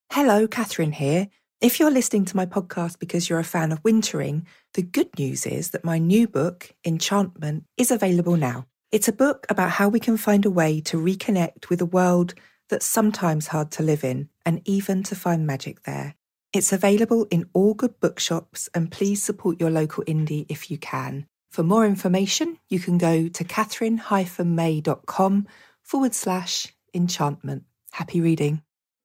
Hello, Catherine here. If you're listening to my podcast because you're a fan of wintering, the good news is that my new book, Enchantment, is available now. It's a book about how we can find a way to reconnect with a world that's sometimes hard to live in and even to find magic there. It's available in all good bookshops, and please support your local indie if you can. For more information, you can go to catherine-may.com/enchantment. Happy reading.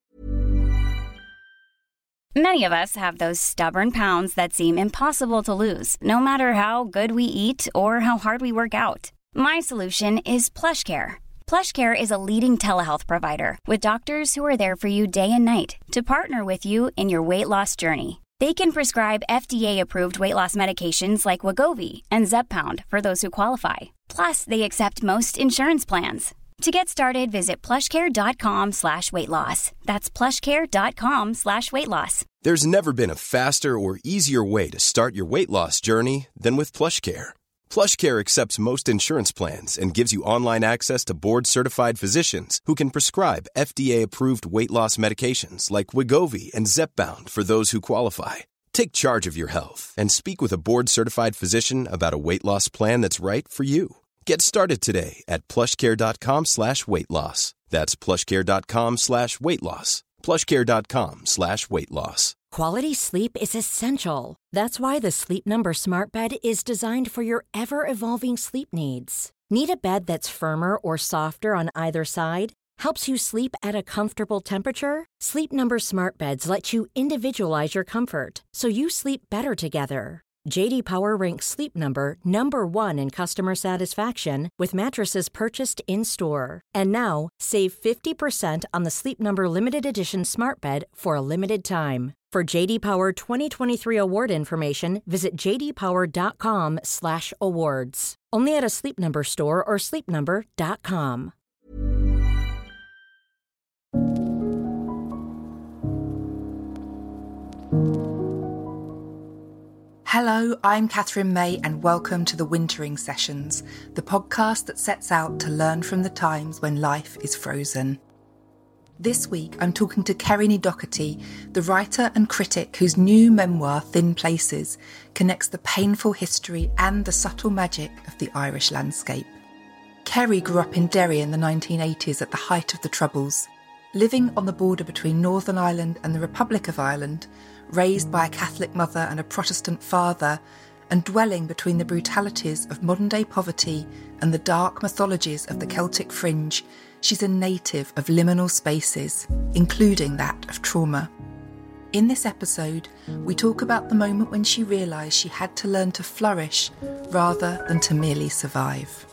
Many of us have those stubborn pounds that seem impossible to lose, no matter how good we eat or how hard we work out. My solution is PlushCare. PlushCare is a leading telehealth provider with doctors who are there for you day and night to partner with you in your weight loss journey. They can prescribe FDA-approved weight loss medications like Wegovy and Zepbound for those who qualify. Plus, they accept most insurance plans. To get started, visit plushcare.com/weightloss. That's plushcare.com/weightloss. There's never been a faster or easier way to start your weight loss journey than with PlushCare. PlushCare accepts most insurance plans and gives you online access to board-certified physicians who can prescribe FDA-approved weight loss medications like Wegovy and Zepbound for those who qualify. Take charge of your health and speak with a board-certified physician about a weight loss plan that's right for you. Get started today at plushcare.com/weightloss. That's plushcare.com/weightloss. plushcare.com/weightloss. Quality sleep is essential. That's why the Sleep Number Smart Bed is designed for your ever-evolving sleep needs. Need a bed that's firmer or softer on either side? Helps you sleep at a comfortable temperature? Sleep Number Smart Beds let you individualize your comfort so you sleep better together. J.D. Power ranks Sleep Number number 1 in customer satisfaction with mattresses purchased in-store. And now, save 50% on the Sleep Number Limited Edition Smart Bed for a limited time. For J.D. Power 2023 award information, visit jdpower.com/awards. Only at a Sleep Number store or sleepnumber.com. Hello, I'm Catherine May, and welcome to the Wintering Sessions, the podcast that sets out to learn from the times when life is frozen. This week, I'm talking to Kerry Doherty, the writer and critic whose new memoir, Thin Places, connects the painful history and the subtle magic of the Irish landscape. Kerry grew up in Derry in the 1980s at the height of the Troubles. Living on the border between Northern Ireland and the Republic of Ireland, raised by a Catholic mother and a Protestant father, and dwelling between the brutalities of modern-day poverty and the dark mythologies of the Celtic fringe, she's a native of liminal spaces, including that of trauma. In this episode, we talk about the moment when she realised she had to learn to flourish rather than to merely survive.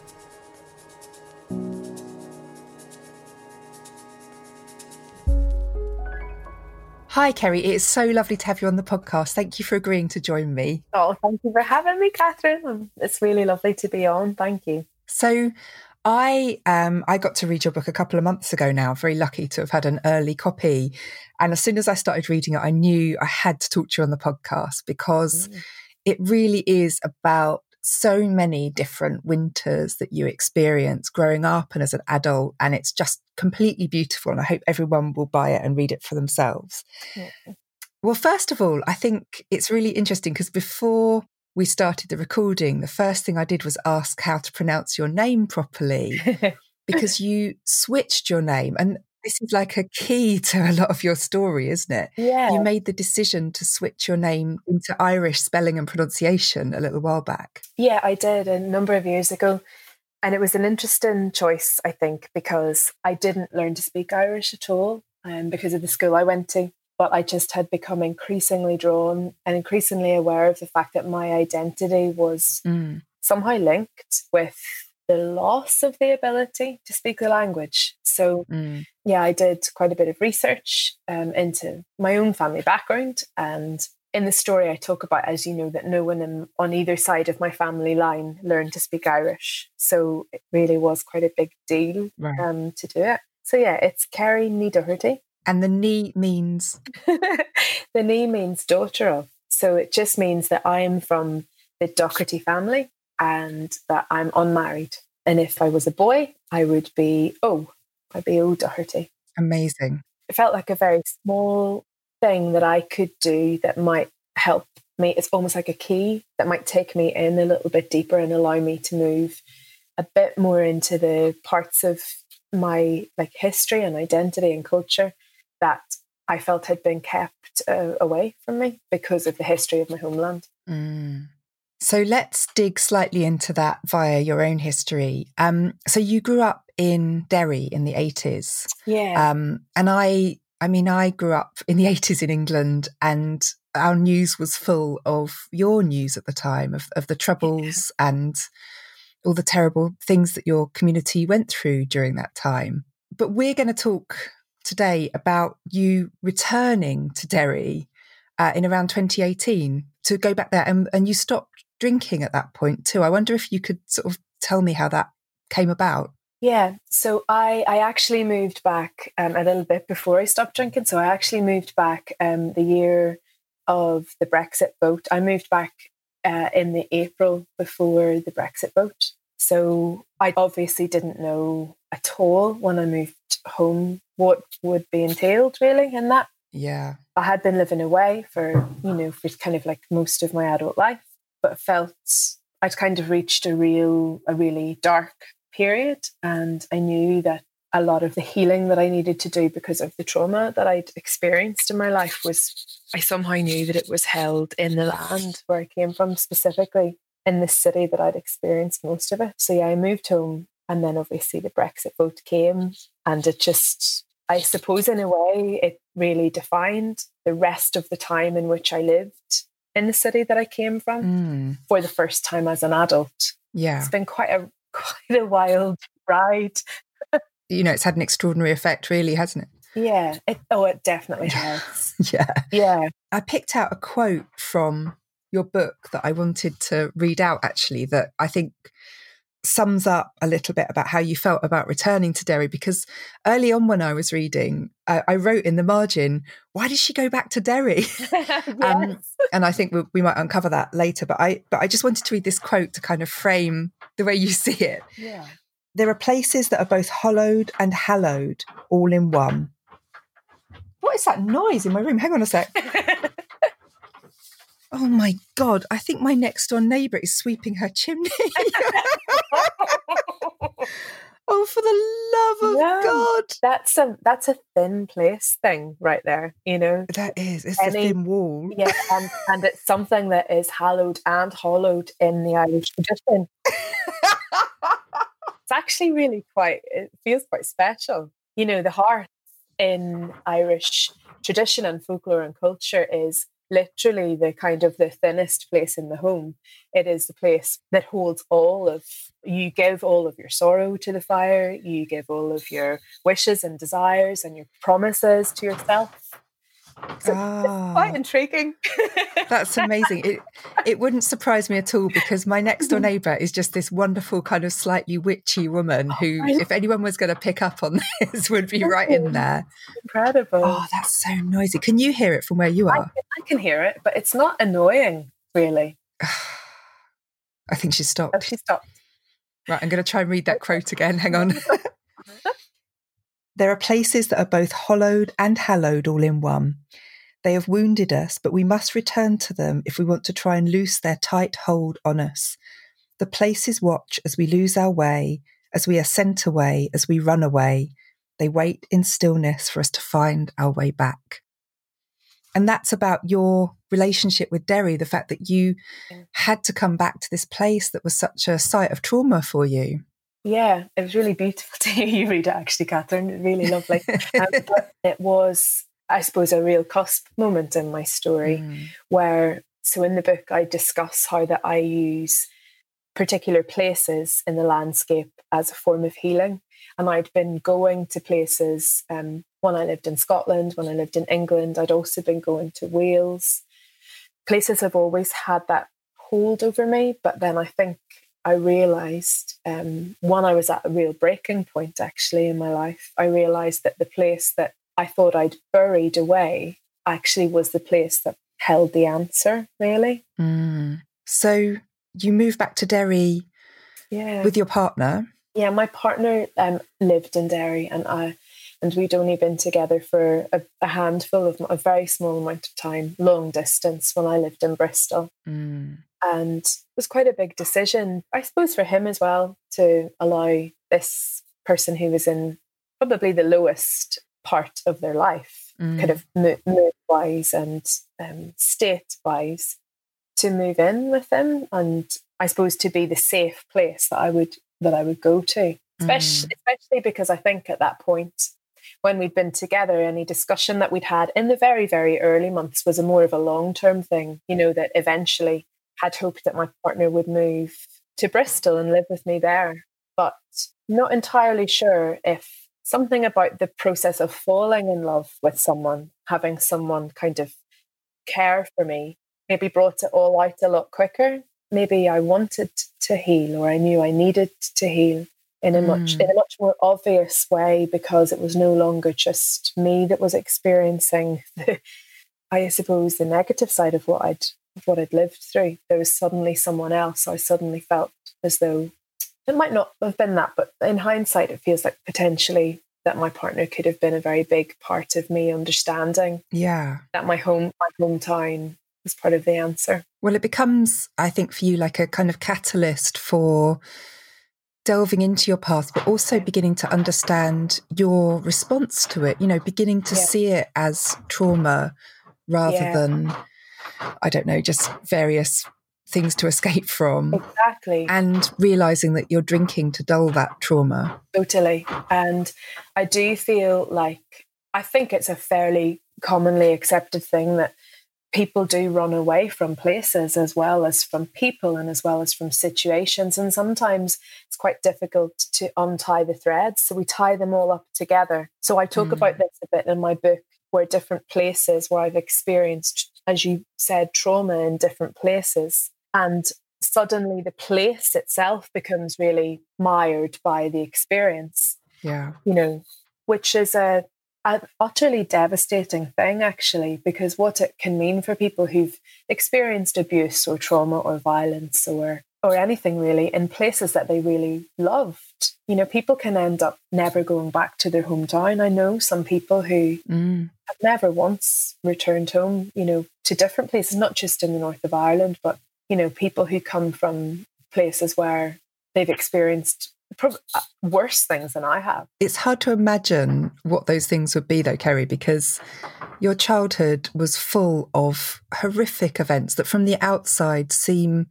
Hi, Kerry. It's so lovely to have you on the podcast. Thank you for agreeing to join me. Oh, thank you for having me, Catherine. It's really lovely to be on. Thank you. So I got to read your book a couple of months ago now. Very lucky to have had an early copy. And as soon as I started reading it, I knew I had to talk to you on the podcast because it really is about so many different winters that you experience growing up and as an adult, and it's just completely beautiful, and I hope everyone will buy it and read it for themselves. Well, first of all, I think it's really interesting because before we started the recording, the first thing I did was ask how to pronounce your name properly because you switched your name, and this is like a key to a lot of your story, isn't it? Yeah. You made the decision to switch your name into Irish spelling and pronunciation a little while back. Yeah, I did a number of years ago. And it was an interesting choice, I think, because I didn't learn to speak Irish at all because of the school I went to. But I just had become increasingly drawn and increasingly aware of the fact that my identity was somehow linked with the loss of the ability to speak the language. So, yeah, I did quite a bit of research into my own family background. And in the story, I talk about, as you know, that no one on either side of my family line learned to speak Irish. So it really was quite a big deal to do it. So, yeah, it's Kerry Doherty. And the Ní means? The Ní means daughter of. So it just means that I am from the Doherty family and that I'm unmarried. And if I was a boy, I would be I'd be O Doherty. Amazing. it felt like a very small thing that I could do that might help me. It's almost like a key that might take me in a little bit deeper and allow me to move a bit more into the parts of my like history and identity and culture that I felt had been kept away from me because of the history of my homeland. So let's dig slightly into that via your own history. So you grew up in Derry in the 80s. Yeah. And I grew up in the 80s in England, and our news was full of your news at the time, of the troubles and all the terrible things that your community went through during that time. But we're going to talk today about you returning to Derry in around 2018 to go back there, and you stopped drinking at that point too. I wonder if you could sort of tell me how that came about. Yeah, so I actually moved back a little bit before I stopped drinking. So I actually moved back the year of the Brexit vote. I moved back in the April before the Brexit vote. So I obviously didn't know at all when I moved home what would be entailed really in that. Yeah. I had been living away for kind of like most of my adult life, but felt I'd kind of reached a really dark period. And I knew that a lot of the healing that I needed to do because of the trauma that I'd experienced in my life I somehow knew that it was held in the land where I came from, specifically in the city that I'd experienced most of it. So yeah, I moved home, and then obviously the Brexit vote came, and it just, I suppose in a way, it really defined the rest of the time in which I lived in the city that I came from for the first time as an adult. Yeah. It's been quite a wild ride. It's had an extraordinary effect, really, hasn't it? Yeah. It definitely has. Yeah. Yeah. I picked out a quote from your book that I wanted to read out, actually, that I think sums up a little bit about how you felt about returning to Derry, because early on when I was reading, I wrote in the margin, why did she go back to Derry? Yes. And I think we might uncover that later, but I just wanted to read this quote to kind of frame the way you see it. Yeah. There are places that are both hollowed and hallowed all in one. What is that noise in my room? Hang on a sec. Oh my God, I think my next door neighbour is sweeping her chimney. Oh, for the love of God. That's a thin place thing right there, That is, it's a thin wall. Yeah, and it's something that is hallowed and hollowed in the Irish tradition. It's actually really it feels quite special. The hearth in Irish tradition and folklore and culture is literally the kind of the thinnest place in the home. It is the place that holds you give all of your sorrow to the fire, you give all of your wishes and desires and your promises to yourself. So it's quite intriguing. That's amazing. It wouldn't surprise me at all, because my next door neighbour is just this wonderful kind of slightly witchy woman who, if anyone was going to pick up on this, would be right in there. Incredible. Oh, that's so noisy. Can you hear it from where you are? I can hear it, but it's not annoying, really. I think she stopped. Oh, she stopped. Right, I'm going to try and read that quote again. Hang on. There are places that are both hollowed and hallowed all in one. They have wounded us, but we must return to them if we want to try and loose their tight hold on us. The places watch as we lose our way, as we are sent away, as we run away. They wait in stillness for us to find our way back. And that's about your relationship with Derry, the fact that you had to come back to this place that was such a site of trauma for you. Yeah, it was really beautiful to hear you read it, actually, Catherine. Really lovely. But it was, I suppose, a real cusp moment in my story where, so in the book, I discuss how that I use particular places in the landscape as a form of healing. And I'd been going to places when I lived in Scotland, when I lived in England. I'd also been going to Wales. Places have always had that hold over me, but then I think I realised, when I was at a real breaking point actually in my life, I realised that the place that I thought I'd buried away actually was the place that held the answer, really. So you moved back to Derry with your partner? Yeah, my partner lived in Derry, and and we'd only been together for a handful of a very small amount of time, long distance, when I lived in Bristol. And it was quite a big decision, I suppose, for him as well, to allow this person who was in probably the lowest part of their life, kind of mood-wise and state-wise, to move in with him, and I suppose to be the safe place that I would go to. Especially because I think at that point, when we'd been together, any discussion that we'd had in the very, very early months was a more of a long-term thing, that eventually had hoped that my partner would move to Bristol and live with me there. But not entirely sure if something about the process of falling in love with someone, having someone kind of care for me, maybe brought it all out a lot quicker. Maybe I wanted to heal, or I knew I needed to heal in a much more obvious way, because it was no longer just me that was experiencing I suppose the negative side of what I'd lived through. There was suddenly someone else. I suddenly felt as though it might not have been that, but in hindsight, it feels like potentially that my partner could have been a very big part of me understanding that my hometown was part of the answer. Well, it becomes, I think, for you, like a kind of catalyst for delving into your past, but also beginning to understand your response to it, beginning to see it as trauma rather than, I don't know, just various things to escape from. Exactly. And realising that you're drinking to dull that trauma. Totally. And I do feel like, I think it's a fairly commonly accepted thing that people do run away from places as well as from people and as well as from situations. And sometimes it's quite difficult to untie the threads. So we tie them all up together. So I talk about this a bit in my book, where different places where I've experienced, as you said, trauma in different places. And suddenly the place itself becomes really mired by the experience. Yeah. Which is an utterly devastating thing, actually, because what it can mean for people who've experienced abuse or trauma or violence or anything really in places that they really loved. People can end up never going back to their hometown. I know some people who have never once returned home, to different places, not just in the north of Ireland, but, people who come from places where they've experienced worse things than I have. It's hard to imagine what those things would be, though, Kerry, because your childhood was full of horrific events that from the outside seem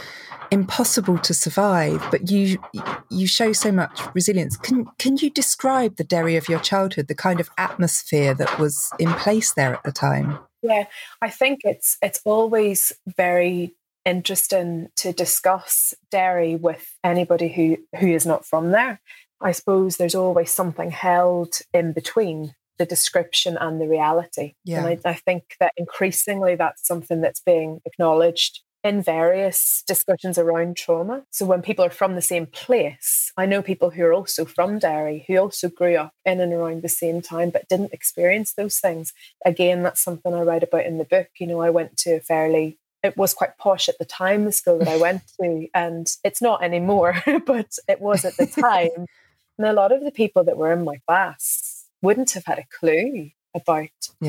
impossible to survive, but you show so much resilience. Can you describe the Derry of your childhood, the kind of atmosphere that was in place there at the time? Yeah, I think it's always very interesting to discuss Derry with anybody who is not from there. I suppose there's always something held in between the description and the reality. Yeah. And I think that increasingly that's something that's being acknowledged in various discussions around trauma. So when people are from the same place, I know people who are also from Derry, who also grew up in and around the same time, but didn't experience those things. Again, that's something I write about in the book. I went to it was quite posh at the time, the school that I went to, and it's not anymore, but it was at the time. And a lot of the people that were in my class wouldn't have had a clue about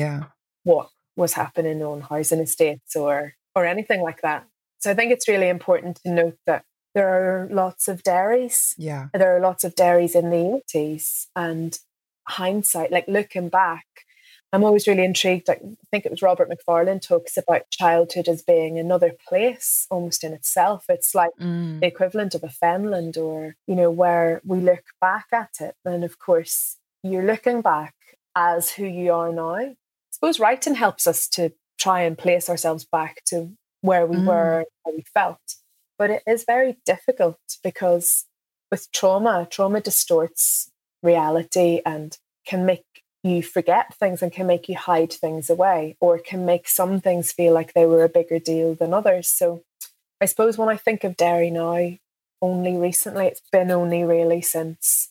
what was happening on housing estates or anything like that. So I think it's really important to note that there are lots of Derrys. Yeah. There are lots of Derrys in the 80s, and hindsight, like looking back, I'm always really intrigued. I think it was Robert Macfarlane talks about childhood as being another place almost in itself. It's like the equivalent of a Fenland, or, where we look back at it. And of course, you're looking back as who you are now. I suppose writing helps us to try and place ourselves back to where we were, how we felt. But it is very difficult because with trauma distorts reality and can make you forget things and can make you hide things away, or can make some things feel like they were a bigger deal than others. So I suppose when I think of Derry now, only recently, it's been only really since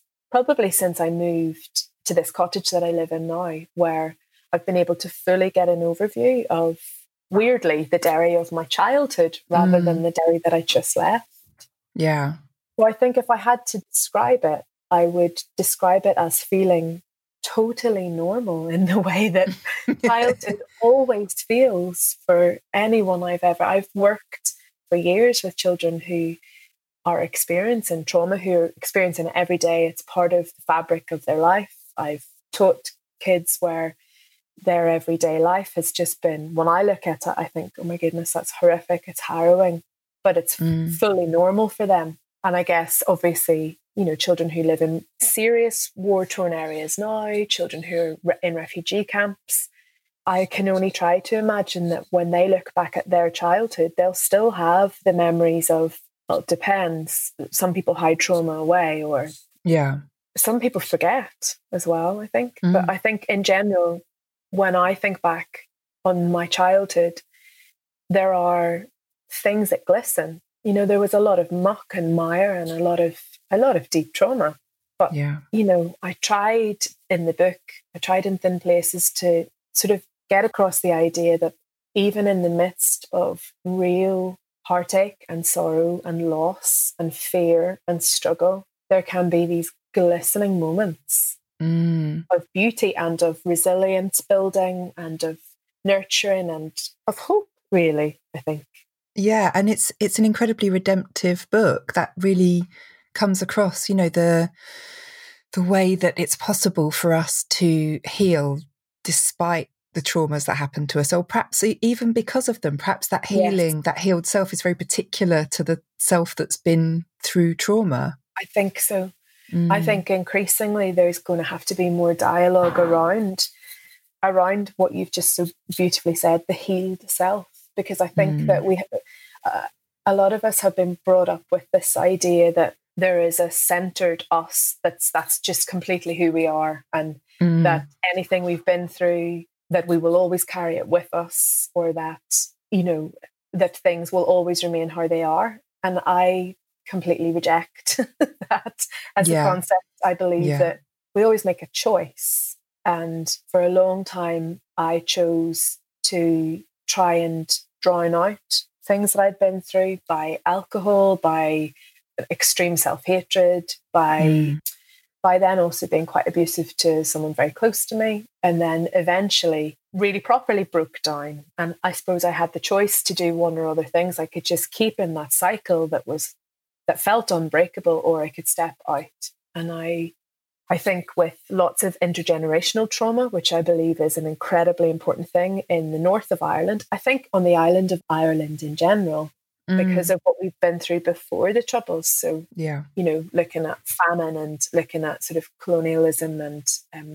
I moved to this cottage that I live in now, where I've been able to fully get an overview of, weirdly, the Derry of my childhood rather than the Derry that I just left. Yeah. So I think if I had to describe it, I would describe it as feeling totally normal in the way that childhood always feels for anyone I've worked for years with children who are experiencing trauma, who are experiencing it every day. It's part of the fabric of their life. I've taught kids where their everyday life has just been, when I look at it, I think, oh my goodness, that's horrific. It's harrowing, but it's fully normal for them. And I guess, obviously, you know, children who live in serious war-torn areas now, children who are in refugee camps, I can only try to imagine that when they look back at their childhood, they'll still have the memories of, well, it depends. Some people hide trauma away, or some people forget as well, I think. But I think in general, when I think back on my childhood, there are things that glisten. You know, there was a lot of muck and mire and a lot of deep trauma. But, you know, I tried in the book, I tried in Thin Places to sort of get across the idea that even in the midst of real heartache and sorrow and loss and fear and struggle, there can be these glistening moments of beauty and of resilience building and of nurturing and of hope, really, I think. Yeah, and it's an incredibly redemptive book that really comes across, you know, the way that it's possible for us to heal despite the traumas that happen to us, or perhaps even because of them. Perhaps that healing, that healed self is very particular to the self that's been through trauma. I think so. I think increasingly there's going to have to be more dialogue around what you've just so beautifully said, the healed self, because I think that we a lot of us have been brought up with this idea that there is a centered us that's just completely who we are, and that anything we've been through, that we will always carry it with us, or that, you know, that things will always remain how they are. And I completely reject that as a concept. I believe that we always make a choice. And for a long time, I chose to try and drown out things that I'd been through by alcohol, by extreme self-hatred, by then also being quite abusive to someone very close to me. And then eventually really properly broke down. And I suppose I had the choice to do one or other things. I could just keep in that cycle that felt unbreakable, or I could step out. And I think with lots of intergenerational trauma, which I believe is an incredibly important thing in the north of Ireland, I think on the island of Ireland in general, because of what we've been through before the Troubles. So, you know, looking at famine and looking at sort of colonialism and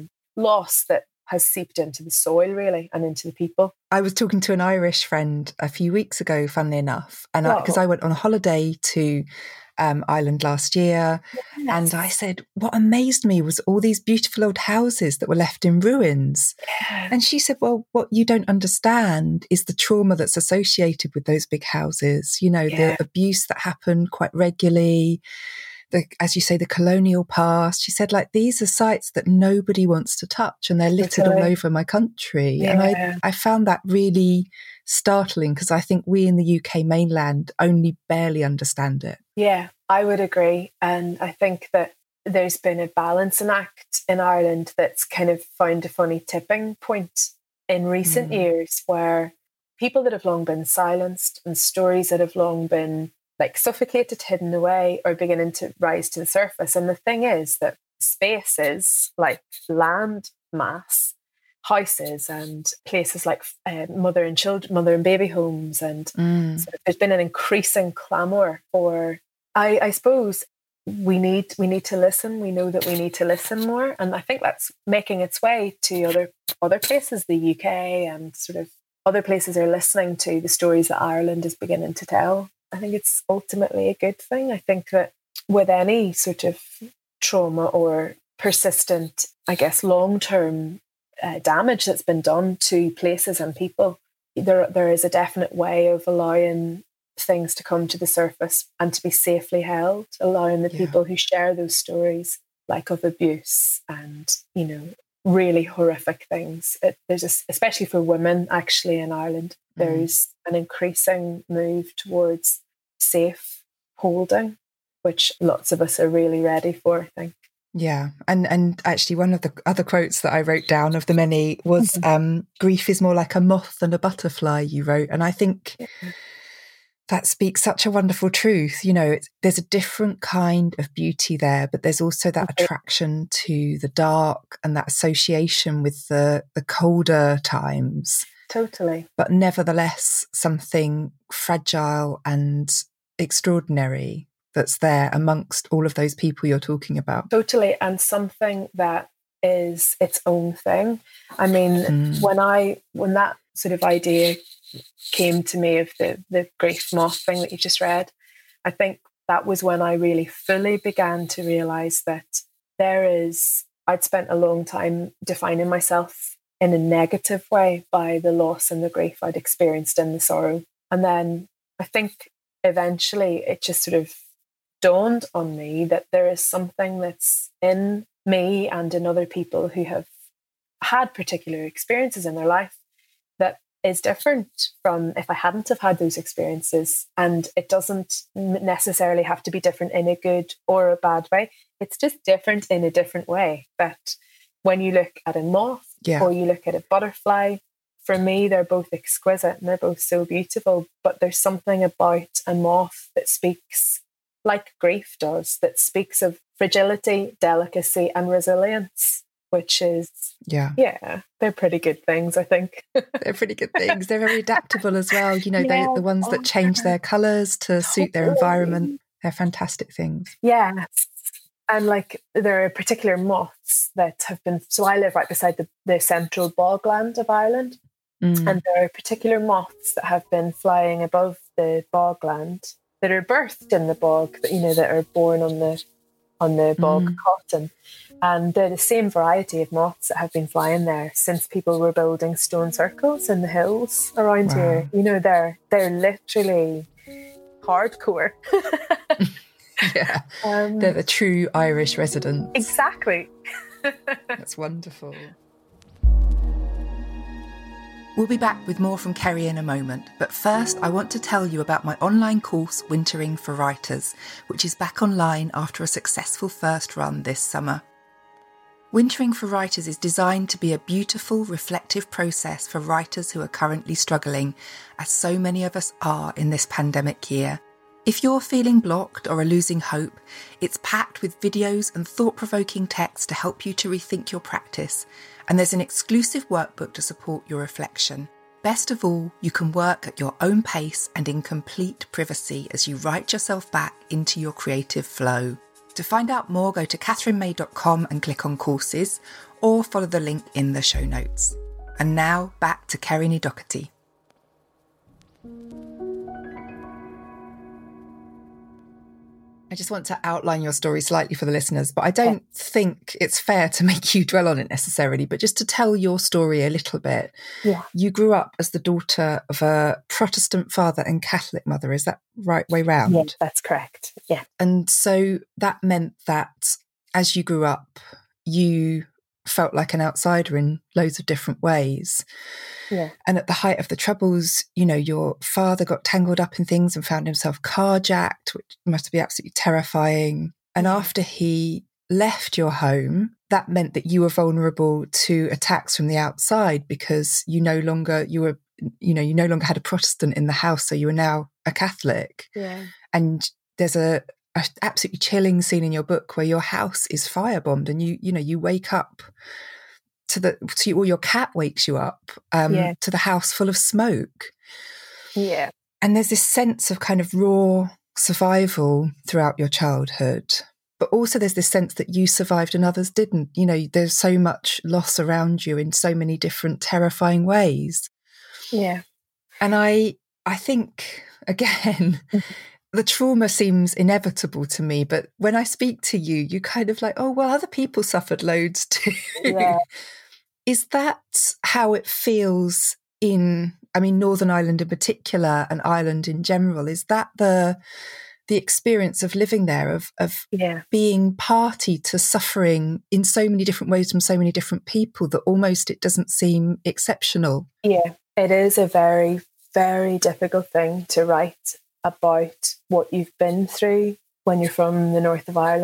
loss that has seeped into the soil, really, and into the people. I was talking to an Irish friend a few weeks ago, funnily enough, and because I went on a holiday to Ireland last year, and I said, what amazed me was all these beautiful old houses that were left in ruins. And she said, well, what you don't understand is the trauma that's associated with those big houses, you know, the abuse that happened quite regularly, as you say, the colonial past. She said, like, these are sites that nobody wants to touch, and they're littered all over my country. And I found that really startling, because I think we in the UK mainland only barely understand it. Yeah, I would agree. And I think that there's been a balancing act in Ireland that's kind of found a funny tipping point in recent years, where people that have long been silenced and stories that have long been like suffocated, hidden away, are beginning to rise to the surface. And the thing is that spaces like land mass, houses and places like mother and baby homes, and sort of, there's been an increasing clamour for, I suppose, we need to listen. We know that we need to listen more, and I think that's making its way to other places, the UK, and sort of other places are listening to the stories that Ireland is beginning to tell. I think it's ultimately a good thing. I think that with any sort of trauma or persistent, I guess, long-term damage that's been done to places and people, there is a definite way of allowing things to come to the surface and to be safely held, allowing the people who share those stories, like of abuse and, you know, really horrific things. Especially for women, actually, in Ireland, there's an increasing move towards safe holding, which lots of us are really ready for, I think. Yeah. And actually one of the other quotes that I wrote down of the many was grief is more like a moth than a butterfly, you wrote. And I think that speaks such a wonderful truth. You know, there's a different kind of beauty there, but there's also that attraction to the dark and that association with the colder times. Totally. But nevertheless, something fragile and extraordinary that's there amongst all of those people you're talking about. Totally. And something that is its own thing. I mean, when that sort of idea came to me of the grief moth thing that you just read, I think that was when I really fully began to realise that I'd spent a long time defining myself in a negative way by the loss and the grief I'd experienced and the sorrow. And then I think eventually it just sort of dawned on me that there is something that's in me and in other people who have had particular experiences in their life that is different from if I hadn't have had those experiences. And it doesn't necessarily have to be different in a good or a bad way. It's just different in a different way. That when you look at a moth or you look at a butterfly, for me, they're both exquisite and they're both so beautiful. But there's something about a moth that speaks, like grief does, that speaks of fragility, delicacy, and resilience, which is, they're pretty good things, I think. They're pretty good things. They're very adaptable as well. You know, they're the ones that change their colours to suit their environment. They're fantastic things. Yeah. And like there are particular moths that have been, so I live right beside the central bogland of Ireland. And there are particular moths that have been flying above the bogland that are birthed in the bog, that are born on the bog cotton. And they're the same variety of moths that have been flying there since people were building stone circles in the hills around here. You know, they're literally hardcore. Yeah, they're the true Irish residents. Exactly. That's wonderful. We'll be back with more from Kerry in a moment, but first I want to tell you about my online course, Wintering for Writers, which is back online after a successful first run this summer. Wintering for Writers is designed to be a beautiful, reflective process for writers who are currently struggling, as so many of us are in this pandemic year. If you're feeling blocked or are losing hope, it's packed with videos and thought-provoking text to help you to rethink your practice, and there's an exclusive workbook to support your reflection. Best of all, you can work at your own pace and in complete privacy as you write yourself back into your creative flow. To find out more, go to catherinemay.com and click on courses, or follow the link in the show notes. And now back to Kerry ní Dochartaigh. I just want to outline your story slightly for the listeners, but I don't think it's fair to make you dwell on it necessarily, but just to tell your story a little bit. Yeah. You grew up as the daughter of a Protestant father and Catholic mother. Is that right way round? Yeah, that's correct. Yeah. And so that meant that as you grew up, you felt like an outsider in loads of different ways. Yeah. And at the height of the Troubles, your father got tangled up in things and found himself carjacked, which must be absolutely terrifying. And after he left your home, that meant that you were vulnerable to attacks from the outside because you no longer had a Protestant in the house, so you were now a Catholic. Yeah. And there's a absolutely chilling scene in your book where your house is firebombed and you wake up or your cat wakes you up to the house full of smoke. Yeah. And there's this sense of kind of raw survival throughout your childhood, but also there's this sense that you survived and others didn't. There's so much loss around you in so many different terrifying ways. Yeah. And I think, again, the trauma seems inevitable to me, but when I speak to you, you kind of like, oh, well, other people suffered loads too. Yeah. Is that how it feels in, Northern Ireland in particular and Ireland in general? Is that the experience of living there, of being party to suffering in so many different ways from so many different people that almost it doesn't seem exceptional? Yeah, it is a very, very difficult thing to write about what you've been through when you're from the north of Ireland.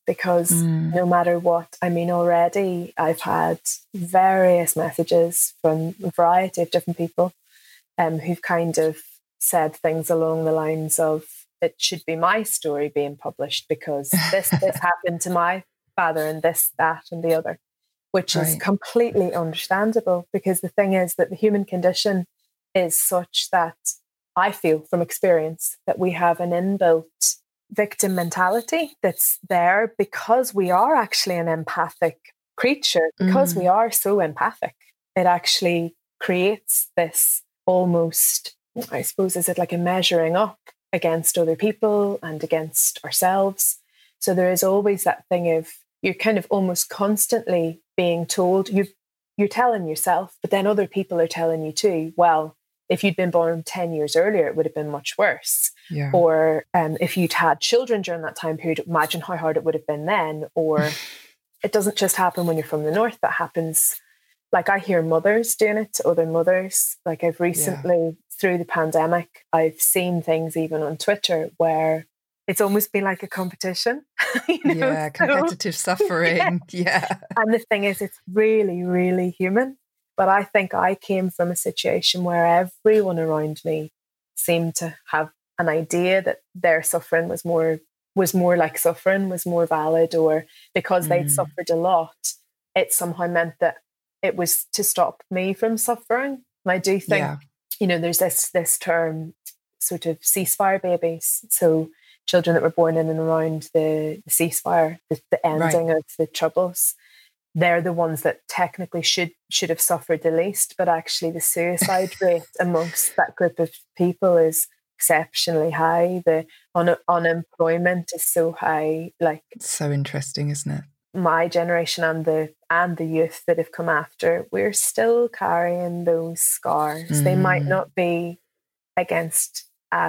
because no matter what, I mean, already I've had various messages from a variety of different people who've kind of said things along the lines of, it should be my story being published because this happened to my father and this, that and the other, which is completely understandable, because the thing is that the human condition is such that I feel from experience that we have an inbuilt victim mentality that's there because we are actually an empathic creature, because we are so empathic. It actually creates this almost, I suppose, is it like a measuring up against other people and against ourselves? So there is always that thing of, you're kind of almost constantly being told, you're telling yourself, but then other people are telling you too, well, if you'd been born 10 years earlier, it would have been much worse. Yeah. Or if you'd had children during that time period, imagine how hard it would have been then. Or it doesn't just happen when you're from the north, that happens. Like, I hear mothers doing it to other mothers. Like, I've recently, through the pandemic, I've seen things even on Twitter where it's almost been like a competition. Yeah, competitive suffering. Yeah. And the thing is, it's really, really human. But I think I came from a situation where everyone around me seemed to have an idea that their suffering was more like suffering, was more valid, or because they'd suffered a lot, it somehow meant that it was to stop me from suffering. And I do think, there's this term, sort of ceasefire babies. So children that were born in and around the ceasefire, the ending of the Troubles. They're the ones that technically should have suffered the least, but actually the suicide rate amongst that group of people is exceptionally high. The unemployment is so high. Like, it's so interesting, isn't it? My generation and the youth that have come after, we're still carrying those scars. They might not be against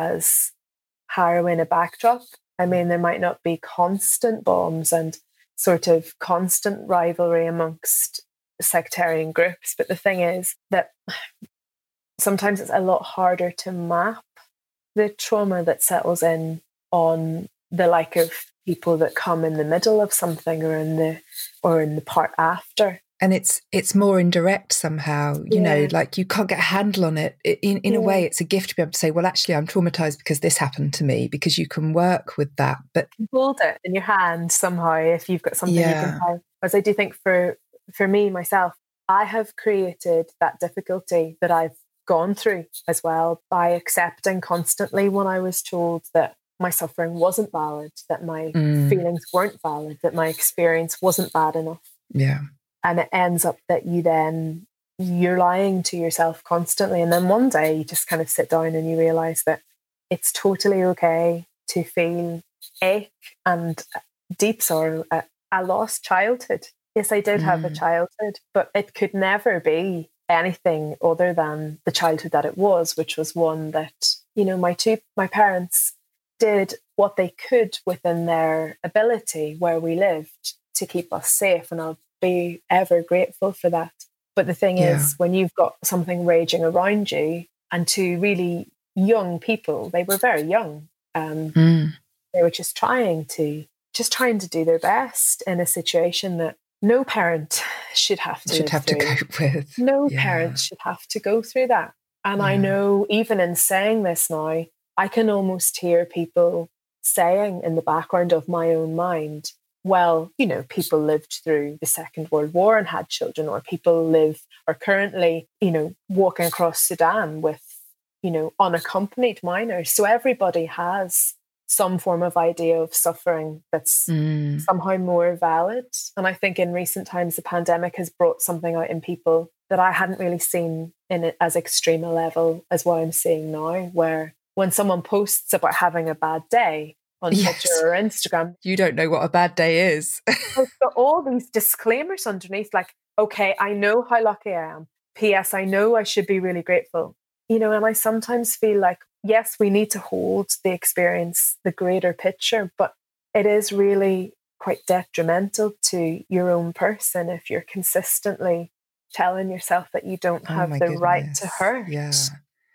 as harrowing a backdrop. I mean, there might not be constant bombs and sort of constant rivalry amongst sectarian groups. But the thing is that sometimes it's a lot harder to map the trauma that settles in on the like of people that come in the middle of something or in the part after. And it's more indirect somehow, you know, like you can't get a handle on it. In a way, it's a gift to be able to say, well, actually, I'm traumatized because this happened to me, because you can work with that. But you hold it in your hand somehow if you've got something you can tell. As I do think for me, myself, I have created that difficulty that I've gone through as well by accepting constantly when I was told that my suffering wasn't valid, that my feelings weren't valid, that my experience wasn't bad enough. Yeah. And it ends up that you're lying to yourself constantly. And then one day you just kind of sit down and you realize that it's totally okay to feel ache and deep sorrow at a lost childhood. Yes, I did have a childhood, but it could never be anything other than the childhood that it was, which was one that, you know, my parents did what they could within their ability where we lived to keep us safe. And I'll be ever grateful for that. But the thing is, when you've got something raging around you, and two really young people, they were very young, they were just trying to do their best in a situation that no parent should have to cope with. No parent should have to go through that. And I know, even in saying this now, I can almost hear people saying in the background of my own mind, well, you know, people lived through the Second World War and had children, or people are currently, you know, walking across Sudan with, you know, unaccompanied minors. So everybody has some form of idea of suffering that's somehow more valid. And I think in recent times, the pandemic has brought something out in people that I hadn't really seen in it as extreme a level as what I'm seeing now, where when someone posts about having a bad day on Twitter or Instagram, you don't know what a bad day is. I've got all these disclaimers underneath, like, okay, I know how lucky I am. P.S. I know I should be really grateful. You know, and I sometimes feel like, yes, we need to hold the experience, the greater picture, but it is really quite detrimental to your own person if you're consistently telling yourself that you don't have the right to hurt. Yeah.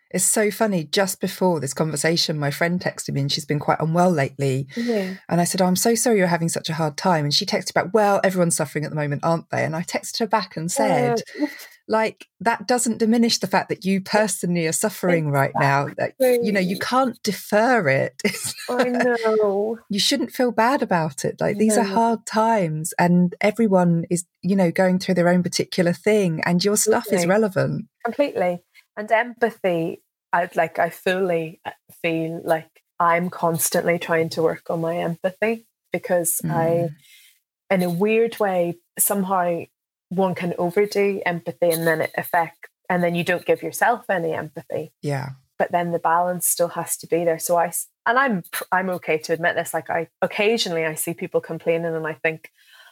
It's so funny. Just before this conversation, my friend texted me and she's been quite unwell lately. Yeah. And I said, I'm so sorry you're having such a hard time. And she texted back, well, everyone's suffering at the moment, aren't they? And I texted her back and said, like, that doesn't diminish the fact that you personally are suffering right now. That, you know, you can't defer it. I know. You shouldn't feel bad about it. Like, these are hard times and everyone is, you know, going through their own particular thing and your stuff is relevant. Completely. And empathy, I fully feel like I'm constantly trying to work on my empathy because I, in a weird way, somehow one can overdo empathy and then and then you don't give yourself any empathy. Yeah. But then the balance still has to be there. So I'm okay to admit this. Like occasionally I see people complaining and I think,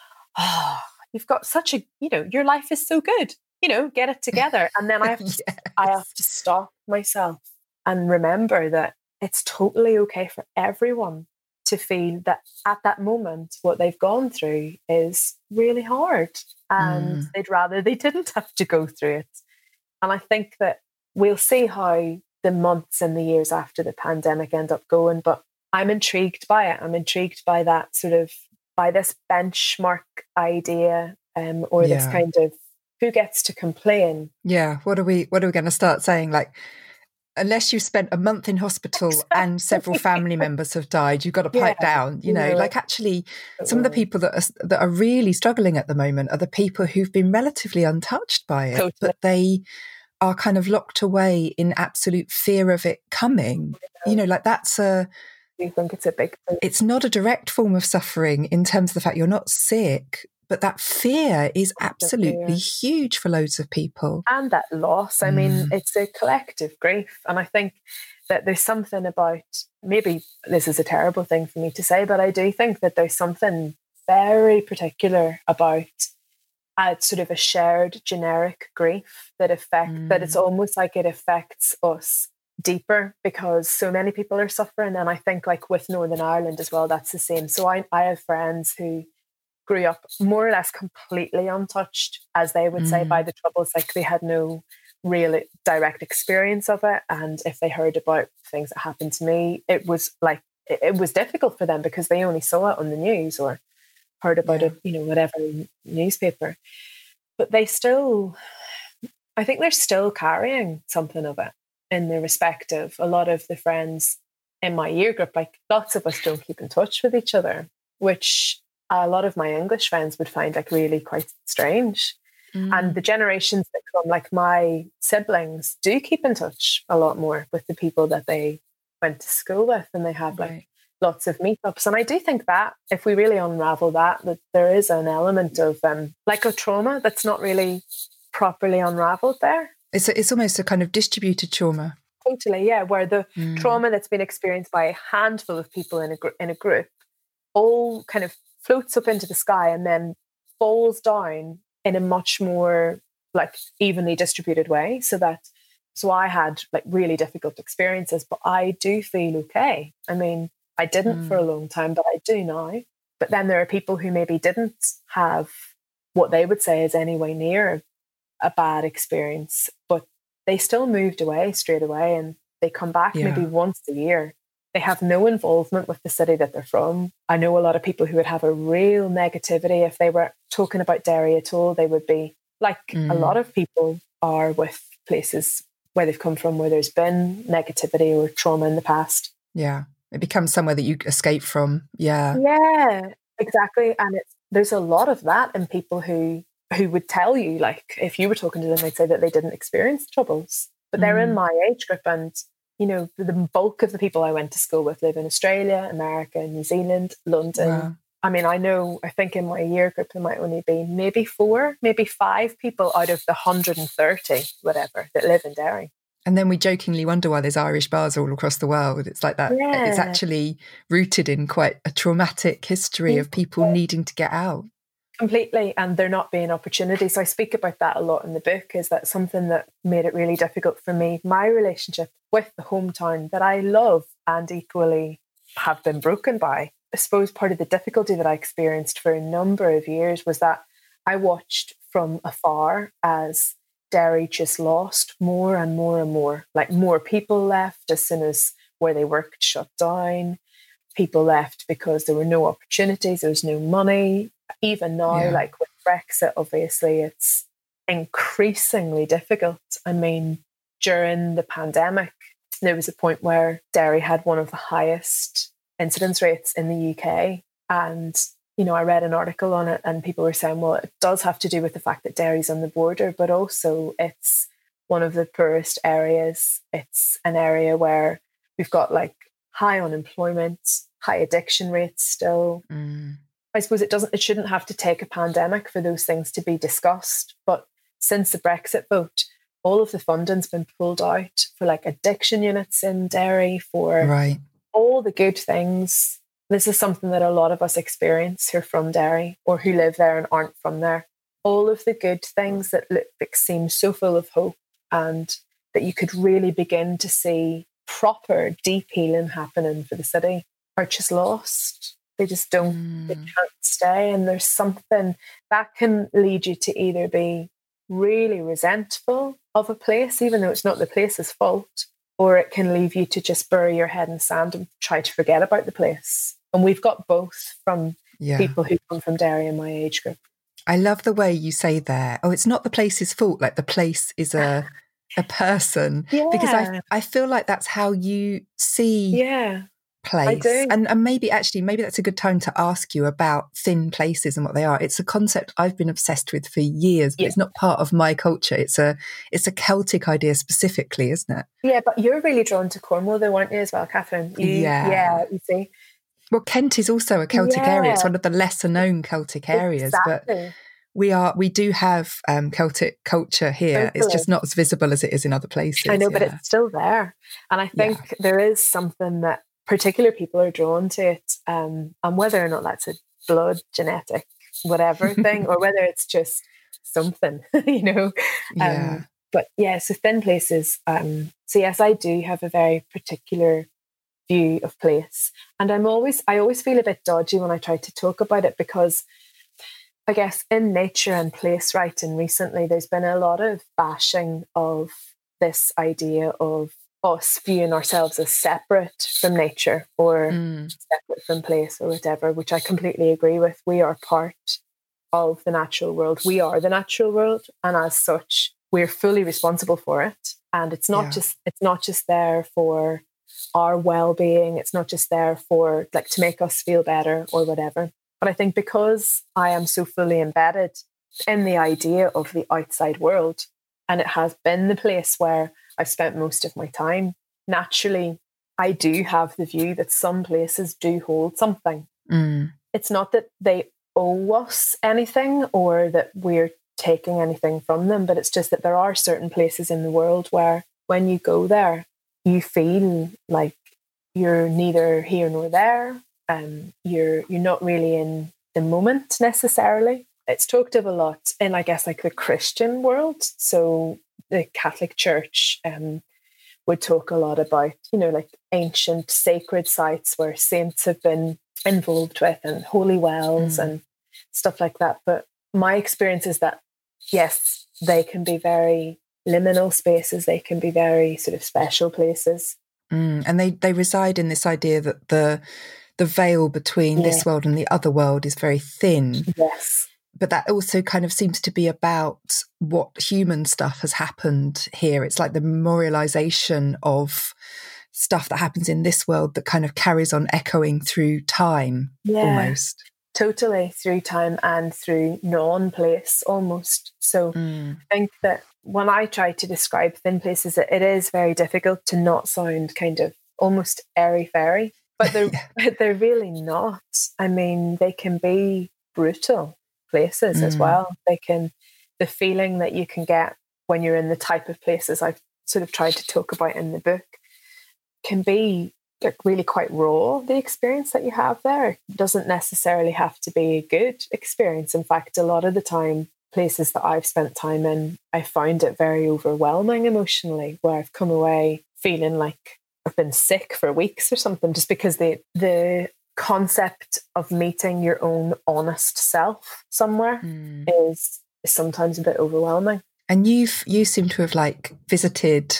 oh, you've got such a, you know, your life is so good, you know, get it together. And then I have to, I have to stop myself and remember that it's totally okay for everyone to feel that at that moment, what they've gone through is really hard and they'd rather they didn't have to go through it. And I think that we'll see how the months and the years after the pandemic end up going, but I'm intrigued by it. I'm intrigued by that sort of, by this benchmark idea or this kind of who gets to complain. Yeah. What are we going to start saying? Like, unless you've spent a month in hospital and several family members have died, you've got to pipe down, you know, like actually some of the people that are really struggling at the moment are the people who've been relatively untouched by it, but they are kind of locked away in absolute fear of it coming. You know, like that's I think it's a big thing. It's not a direct form of suffering in terms of the fact you're not sick, but that fear is absolutely huge for loads of people. And that loss, I mean, it's a collective grief. And I think that there's something about, maybe this is a terrible thing for me to say, but I do think that there's something very particular about sort of a shared generic grief that that it's almost like it affects us deeper because so many people are suffering. And I think like with Northern Ireland as well, that's the same. So I have friends who grew up more or less completely untouched, as they would say, by the Troubles. Like they had no real direct experience of it. And if they heard about things that happened to me, it was like, it was difficult for them because they only saw it on the news or heard about it, you know, whatever newspaper. But they still, I think they're still carrying something of it in their respective. A lot of the friends in my year group, like lots of us don't keep in touch with each other, which a lot of my English friends would find like really quite strange. And the generations that come, like my siblings, do keep in touch a lot more with the people that they went to school with, and they have like lots of meetups. And I do think that if we really unravel that there is an element of like a trauma that's not really properly unraveled there. It's almost a kind of distributed trauma. Totally, yeah, where the trauma that's been experienced by a handful of people in a group all kind of floats up into the sky and then falls down in a much more like evenly distributed way. So I had like really difficult experiences, but I do feel okay. I mean, I didn't for a long time, but I do now. But then there are people who maybe didn't have what they would say is anywhere near a bad experience, but they still moved away straight away and they come back maybe once a year. They have no involvement with the city that they're from. I know a lot of people who would have a real negativity if they were talking about Derry at all. They would be like a lot of people are with places where they've come from, where there's been negativity or trauma in the past. Yeah, it becomes somewhere that you escape from. Yeah. Yeah, exactly. And there's a lot of that in people who would tell you, like, if you were talking to them, they'd say that they didn't experience troubles. But they're in my age group, and you know, the bulk of the people I went to school with live in Australia, America, New Zealand, London. Wow. I mean, I think in my year group, there might only be maybe 4, maybe 5 people out of the 130, whatever, that live in Derry. And then we jokingly wonder why there's Irish bars all across the world. It's like that. Yeah. It's actually rooted in quite a traumatic history of people needing to get out. Completely, and there not being opportunities. So I speak about that a lot in the book. Is that something that made it really difficult for me? My relationship with the hometown that I love and equally have been broken by. I suppose part of the difficulty that I experienced for a number of years was that I watched from afar as Derry just lost more and more and more. Like more people left as soon as where they worked shut down. People left because there were no opportunities, there was no money. Even now, like with Brexit, obviously it's increasingly difficult. I mean, during the pandemic, there was a point where Derry had one of the highest incidence rates in the UK. And, you know, I read an article on it and people were saying, well, it does have to do with the fact that Derry's on the border, but also it's one of the poorest areas. It's an area where we've got like high unemployment, high addiction rates still. I suppose it shouldn't have to take a pandemic for those things to be discussed. But since the Brexit vote, all of the funding's been pulled out for like addiction units in Derry, for all the good things. This is something that a lot of us experience who are from Derry or who live there and aren't from there. All of the good things that seem so full of hope and that you could really begin to see proper deep healing happening for the city are just lost. They just don't, they can't stay. And there's something that can lead you to either be really resentful of a place, even though it's not the place's fault, or it can leave you to just bury your head in sand and try to forget about the place. And we've got both from people who come from Derry in my age group. I love the way you say there, oh, it's not the place's fault, like the place is a person. Because I feel like that's how you see place. I do. And maybe that's a good time to ask you about thin places and what they are. It's a concept I've been obsessed with for years, but it's not part of my culture. It's a Celtic idea specifically, isn't it? Yeah, but you're really drawn to Cornwall though, aren't you as well, Catherine? You see. Well, Kent is also a Celtic area. It's one of the lesser known Celtic areas, but we do have Celtic culture here. Totally. It's just not as visible as it is in other places. I know, but it's still there. And I think there is something that particular people are drawn to it, and whether or not that's a blood, genetic, whatever thing, or whether it's just something, you know. But so thin places. So yes, I do have a very particular view of place, and I always feel a bit dodgy when I try to talk about it, because I guess in nature and place writing recently, there's been a lot of bashing of this idea of us viewing ourselves as separate from nature or separate from place or whatever, which I completely agree with. We are part of the natural world. We are the natural world, and as such, we're fully responsible for it. And it's not just there for our well-being. It's not just there for like to make us feel better or whatever. But I think because I am so fully embedded in the idea of the outside world, and it has been the place where I've spent most of my time, naturally, I do have the view that some places do hold something. It's not that they owe us anything or that we're taking anything from them, but it's just that there are certain places in the world where when you go there, you feel like you're neither here nor there. You're not really in the moment necessarily. It's talked of a lot in, I guess, like the Christian world. So the Catholic Church would talk a lot about, you know, like ancient sacred sites where saints have been involved with, and holy wells and stuff like that. But my experience is that, yes, they can be very liminal spaces. They can be very sort of special places. And they reside in this idea that the veil between this world and the other world is very thin. Yes. But that also kind of seems to be about what human stuff has happened here. It's like the memorialization of stuff that happens in this world that kind of carries on echoing through time, almost. Totally, through time and through non-place almost. So I think that when I try to describe thin places, it is very difficult to not sound kind of almost airy-fairy. But they're really not. I mean, they can be brutal places as well. The feeling that you can get when you're in the type of places I've sort of tried to talk about in the book can be like really quite raw. The experience that you have there doesn't necessarily have to be a good experience. In fact, a lot of the time, places that I've spent time in, I found it very overwhelming emotionally, where I've come away feeling like I've been sick for weeks or something, just because the concept of meeting your own honest self somewhere is sometimes a bit overwhelming. And you seem to have like visited,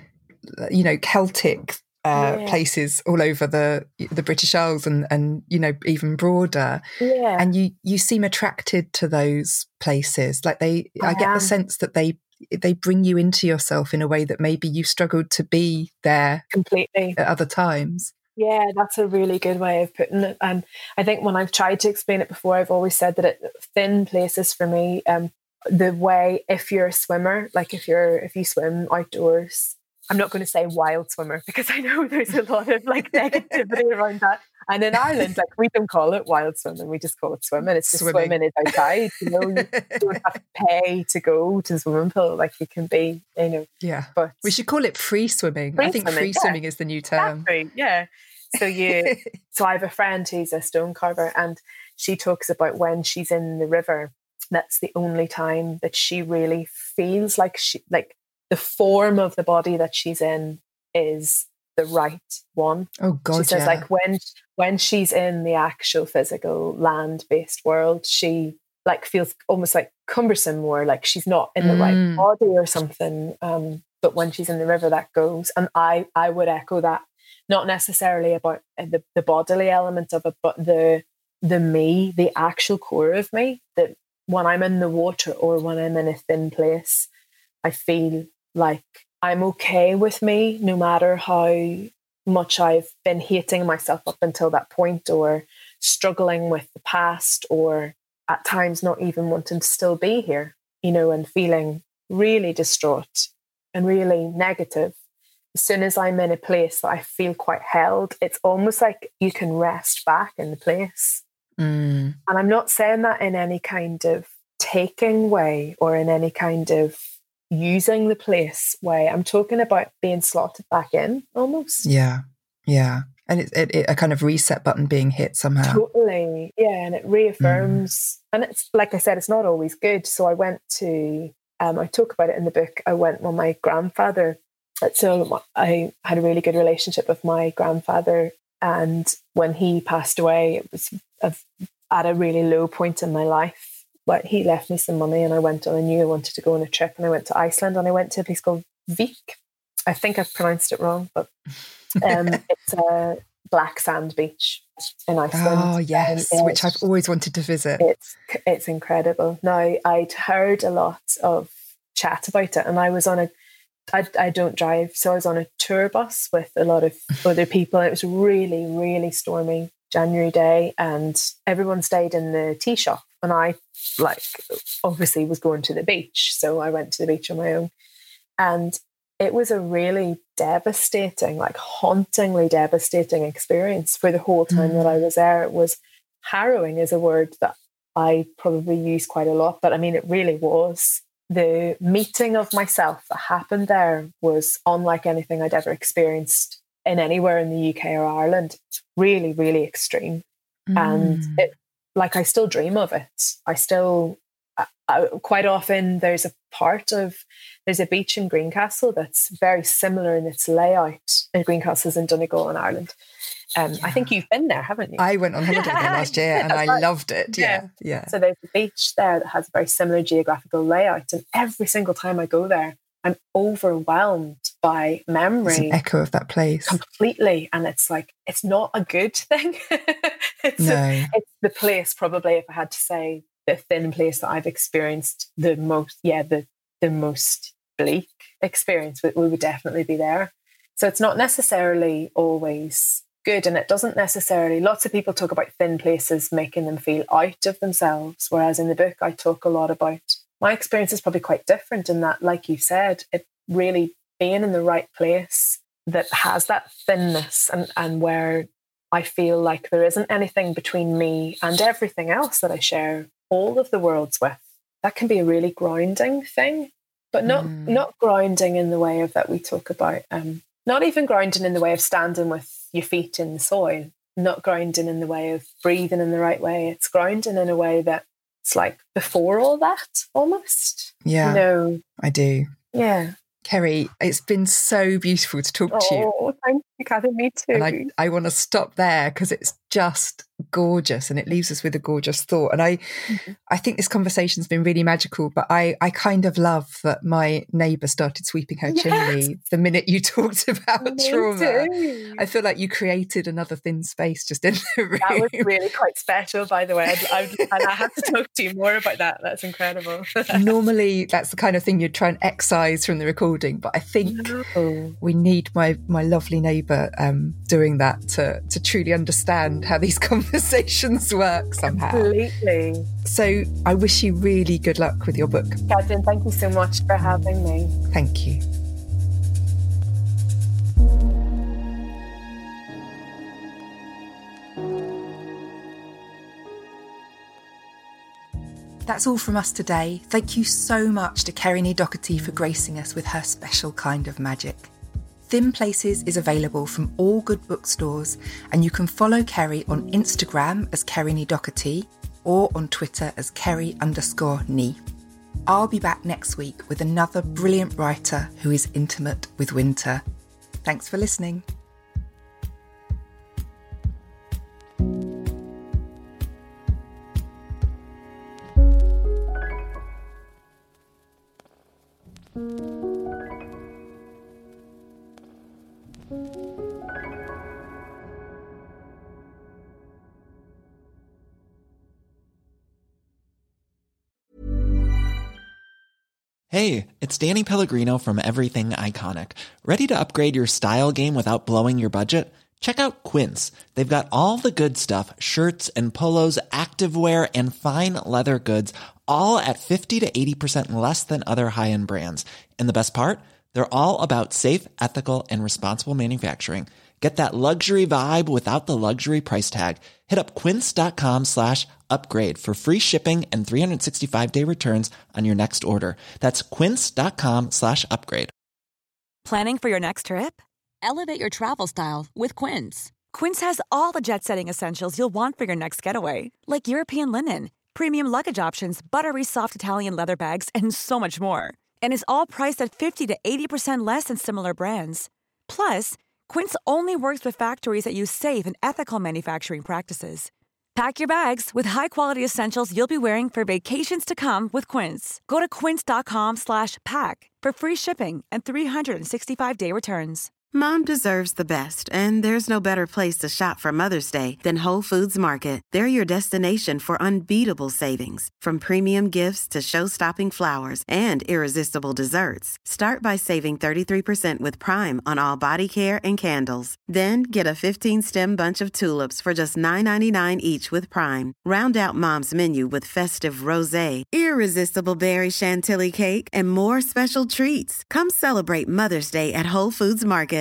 Celtic places all over the British Isles and even broader. Yeah. And you seem attracted to those places. Like I get the sense that they bring you into yourself in a way that maybe you struggled to be there completely at other times. Yeah, that's a really good way of putting it. And I think when I've tried to explain it before, I've always said that thin places for me, the way, if you're a swimmer, like if you swim outdoors, I'm not going to say wild swimmer because I know there's a lot of like negativity around that. And in Ireland, like we don't call it wild swimming, we just call it swimming. It's just swimming is outside, you don't have to pay to go to the swimming pool. Like you can be, Yeah. But we should call it free swimming. I think free swimming is the new term. Exactly, yeah. So I have a friend who's a stone carver, and she talks about when she's in the river, that's the only time that she really feels like the form of the body that she's in is the right one. Oh God! She says like when she's in the actual physical land-based world, she like feels almost like cumbersome, or like she's not in the right body or something. But when she's in the river, that goes. And I would echo that. Not necessarily about the bodily element of it, but the me, the actual core of me, that when I'm in the water or when I'm in a thin place, I feel like I'm okay with me, no matter how much I've been hating myself up until that point, or struggling with the past, or at times not even wanting to still be here, and feeling really distraught and really negative. As soon as I'm in a place that I feel quite held, it's almost like you can rest back in the place. And I'm not saying that in any kind of taking way or in any kind of using the place way. I'm talking about being slotted back in almost. Yeah. And it a kind of reset button being hit somehow. Totally. Yeah. And it reaffirms. And it's, like I said, it's not always good. So I went to, I talk about it in the book. I went when my grandfather, so I had a really good relationship with my grandfather. And when he passed away, it was at a really low point in my life. But he left me some money, and I knew I wanted to go on a trip, and I went to Iceland, and I went to a place called Vík. I think I've pronounced it wrong, but it's a black sand beach in Iceland. Oh yes, which I've always wanted to visit. It's incredible. Now, I'd heard a lot of chat about it, and I was on I don't drive, so I was on a tour bus with a lot of other people. It was really, really stormy January day, and everyone stayed in the tea shop, and I obviously was going to the beach, so I went to the beach on my own. And it was a really devastating, like hauntingly devastating experience for the whole time that I was there. It was harrowing, is a word that I probably use quite a lot, but I mean, it really was. The meeting of myself that happened there was unlike anything I'd ever experienced in anywhere in the UK or Ireland. It's really, really extreme. And I still dream of it. I still, quite often there's a beach in Greencastle that's very similar in its layout. And Greencastle's in Donegal in Ireland. I think you've been there, haven't you? I went on holiday there last year and I loved it. Yeah. So there's a beach there that has a very similar geographical layout. And every single time I go there, I'm overwhelmed by memory. It's an echo of that place. Completely. And it's like, it's not a good thing. It's the place, probably, if I had to say, the thin place that I've experienced the most, the most bleak experience, we would definitely be there. So it's not necessarily always good, and it doesn't necessarily, lots of people talk about thin places making them feel out of themselves, whereas in the book I talk a lot about my experience is probably quite different in that, like you said, it really being in the right place that has that thinness and where I feel like there isn't anything between me and everything else that I share all of the worlds with. That can be a really grounding thing, but not grounding in the way of that we talk about, not even grounding in the way of standing with your feet in the soil, not grounding in the way of breathing in the right way. It's grounding in a way that it's like before all that, almost. Yeah, I do. Yeah. Kerry, it's been so beautiful to talk to you. Oh, thank you, Catherine. Me too. And I want to stop there because it's just gorgeous, and it leaves us with a gorgeous thought. And I think this conversation's been really magical, but I kind of love that my neighbour started sweeping her chimney the minute you talked about trauma. Too. I feel like you created another thin space just in the room. That was really quite special, by the way. And I have to talk to you more about that. That's incredible. Normally, that's the kind of thing you'd try and excise from the recording, but I think we need my lovely neighbour doing that to truly understand how these conversations work somehow. Completely. So I wish you really good luck with your book. Catherine, thank you so much for having me. Thank you. That's all from us today. Thank you so much to Kerry-Ní Doherty for gracing us with her special kind of magic. Thin Places is available from all good bookstores, and you can follow Kerry on Instagram as Kerry-Ní Doherty or on Twitter as Kerry_Ní. I'll be back next week with another brilliant writer who is intimate with winter. Thanks for listening. Hey, it's Danny Pellegrino from Everything Iconic. Ready to upgrade your style game without blowing your budget? Check out Quince. They've got all the good stuff, shirts and polos, activewear, and fine leather goods, all at 50 to 80% less than other high-end brands. And the best part? They're all about safe, ethical, and responsible manufacturing. Get that luxury vibe without the luxury price tag. Hit up quince.com/upgrade for free shipping and 365-day returns on your next order. That's quince.com/upgrade. Planning for your next trip? Elevate your travel style with Quince. Quince has all the jet-setting essentials you'll want for your next getaway, like European linen, premium luggage options, buttery soft Italian leather bags, and so much more. And is all priced at 50 to 80% less than similar brands. Plus, Quince only works with factories that use safe and ethical manufacturing practices. Pack your bags with high-quality essentials you'll be wearing for vacations to come with Quince. Go to quince.com/pack for free shipping and 365-day returns. Mom deserves the best, and there's no better place to shop for Mother's Day than Whole Foods Market. They're your destination for unbeatable savings, from premium gifts to show-stopping flowers and irresistible desserts. Start by saving 33% with Prime on all body care and candles. Then get a 15-stem bunch of tulips for just $9.99 each with Prime. Round out Mom's menu with festive rosé, irresistible berry chantilly cake, and more special treats. Come celebrate Mother's Day at Whole Foods Market